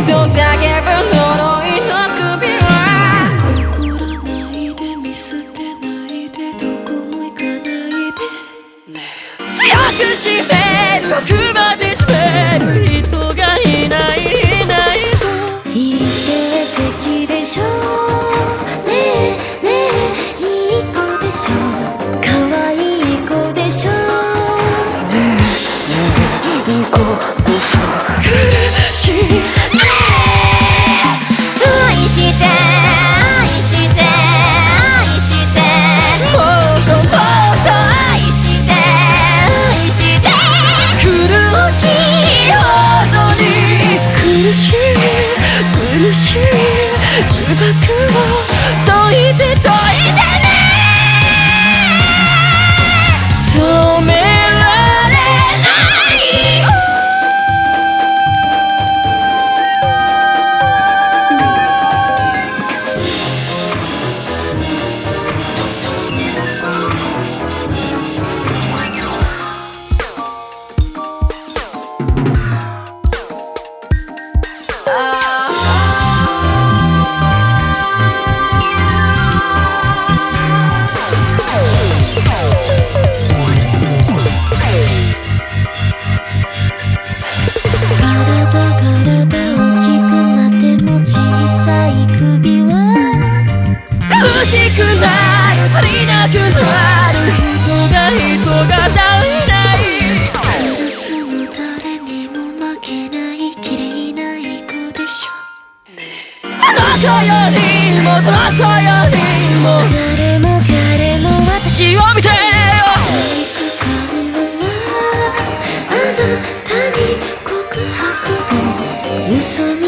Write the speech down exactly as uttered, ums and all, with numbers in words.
と叫ぶ呪いの首は怒らないで見捨てないでどこも行かないで強く締める奥まで締める人がいないいないといい成績でしょねえねえいい子でしょ可愛い子でしょねえいい子でしょ苦しいね愛して愛して愛してもっともっと愛して愛して苦しいほどに苦しい苦しい呪縛を解いて解いてね止められない苦しくなる足りなくなる人が人が足りないクラスの誰にも負けない綺麗ない子でしょあの子よりもその子よりも誰も彼も私私を見てよ行く感はあなたに告白で嘘み